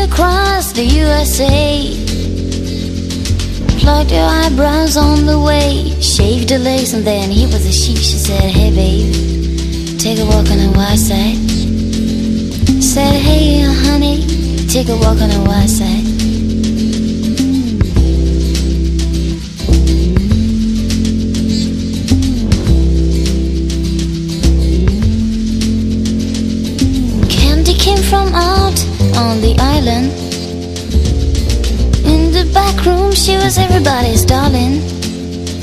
across the USA. Plucked your eyebrows on the way, shaved her legs, and then he was a sheep. She said, hey babe, take a walk on the wild side. Said, hey honey, take a walk on the wild side. Came from out on the island. In the back room she was everybody's darling.